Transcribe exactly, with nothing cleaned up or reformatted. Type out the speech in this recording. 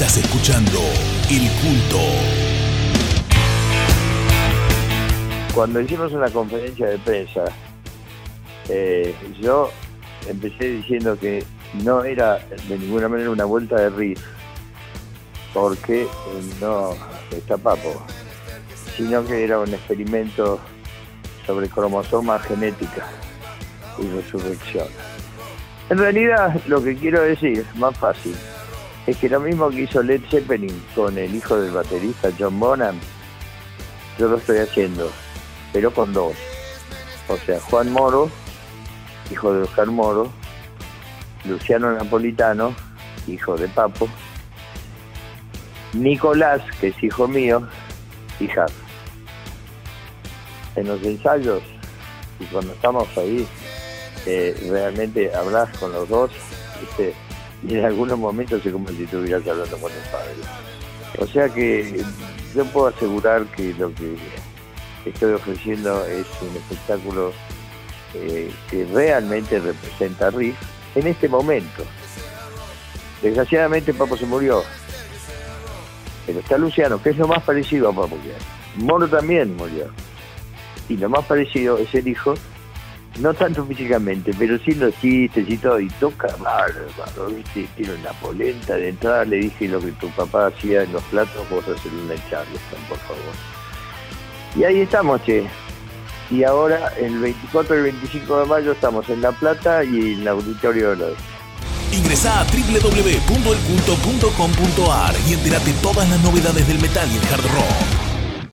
Estás escuchando El Culto. Cuando hicimos una conferencia de prensa, eh, yo empecé diciendo que no era de ninguna manera una vuelta de riff, porque eh, no está papo, sino que era un experimento sobre cromosomas, genética y resurrección. En realidad, lo que quiero decir, más fácil, es que lo mismo que hizo Led Zeppelin con el hijo del baterista John Bonham, yo lo estoy haciendo, pero con dos. O sea, Juan Moro, hijo de Oscar Moro, Luciano Napolitano, hijo de Papo, Nicolás, que es hijo mío, y Jar. En los ensayos, y cuando estamos ahí, eh, realmente hablas con los dos, ¿viste? Y en algunos momentos es como si estuvieras hablando con el padre. O sea que yo puedo asegurar que lo que estoy ofreciendo es un espectáculo eh, que realmente representa Riff en este momento. Desgraciadamente Papo se murió, pero está Luciano, que es lo más parecido a Papo que hay. Moro también murió, y lo más parecido es el hijo, no tanto físicamente, pero sí los chistes y todo, y toca bárbaro, ¿viste? Tiene una polenta. De entrada le dije: lo que tu papá hacía en los platos, vos hacer una en Charleston, por favor. Y ahí estamos, che. Y ahora, el veinticuatro y el veinticinco de mayo, estamos en La Plata y en el Auditorio del Oeste. Ingresá a doble u doble u doble u punto el culto punto com punto a r y entérate todas las novedades del metal y el hard rock.